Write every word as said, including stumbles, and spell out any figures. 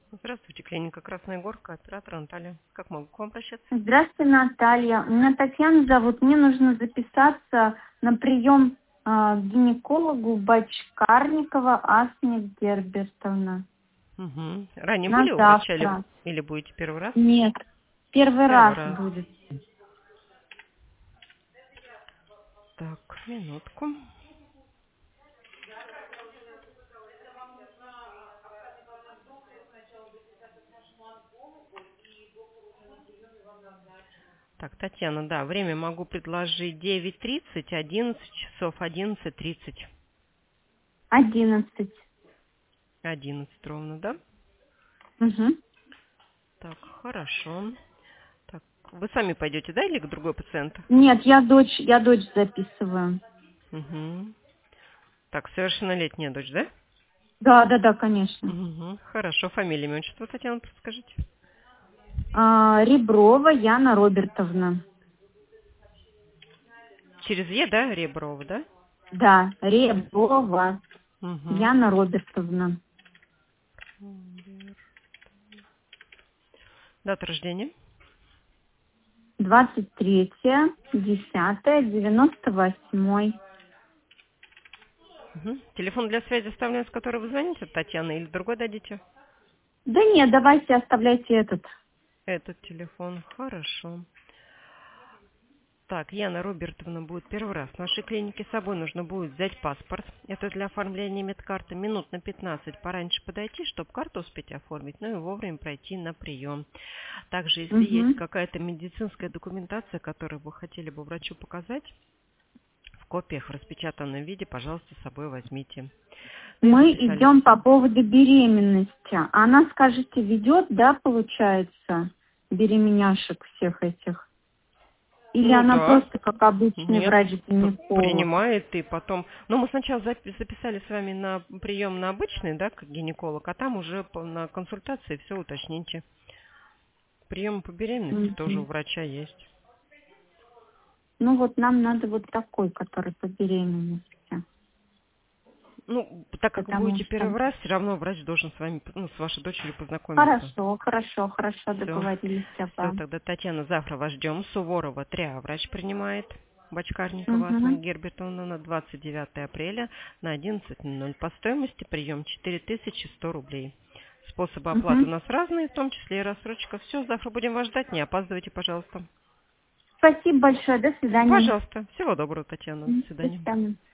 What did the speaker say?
Здравствуйте, клиника Красная Горка, оператор Наталья. Как могу к вам обращаться? Здравствуйте, Наталья. Меня Татьяна зовут. Мне нужно записаться на прием э, к гинекологу Бочкарникова Асмик Гербертовна. Угу. Ранее На были у врача или, завтра. или будете первый раз? Нет, первый Первый раз раз. будет. Так, минутку. Так, Татьяна, да, время могу предложить девять тридцать, одиннадцать часов, одиннадцать тридцать. Одиннадцать. одиннадцать ровно, да? Угу. Так, хорошо. Так, вы сами пойдете, да, или к другой пациенту? Нет, я дочь, я дочь записываю. Угу. Так, совершеннолетняя дочь, да? Да, да, да, конечно. Угу. Хорошо, фамилия, имя, отчество, Татьяна, подскажите. А, Реброва Яна Робертовна. Через Е, да, Реброва, да? Да, Реброва Угу. Яна Робертовна. Дата рождения? Двадцать третье, десятое, девяносто восьмой. Угу. Телефон для связи оставлен, с которой вы звоните, Татьяна, или другой дадите? Да нет, давайте оставляйте этот. Этот телефон, хорошо. Так, Яна Робертовна будет первый раз. В нашей клинике с собой нужно будет взять паспорт. Это для оформления медкарты. Минут на пятнадцать пораньше подойти, чтобы карту успеть оформить, ну и вовремя пройти на прием. Также, если есть Угу. какая-то медицинская документация, которую вы хотели бы врачу показать, в копиях в распечатанном виде, пожалуйста, с собой возьмите. Ну и Мы записались. идем по поводу беременности. Она, скажите, ведет, да, получается, беременяшек всех этих? Или Ну она да. просто как обычный Нет, п- врач-гинеколог? принимает и потом... Ну, мы сначала запи- записали с вами на прием на обычный, да, как гинеколог, а там уже по- на консультации все уточните. Прием по беременности тоже у Мгм. врача есть. Ну вот нам надо вот такой, который по беременности. Ну, так как вы Потому будете что... первый раз, все равно врач должен с вами, ну, с вашей дочерью познакомиться. Хорошо, хорошо, хорошо, Все. договорились. Все, Ага. тогда, Татьяна, завтра вас ждем. Суворова три А врач принимает. Бочкарникова Асма Угу. Гербертовна на двадцать девятое апреля на одиннадцать ноль ноль. По стоимости прием четыре тысячи сто рублей. Способы оплаты у Угу. нас разные, в том числе и рассрочка. Все, завтра будем вас ждать, не опаздывайте, пожалуйста. Спасибо большое, до свидания. Пожалуйста. Всего доброго, Татьяна. До Мгм. До свидания. свидания.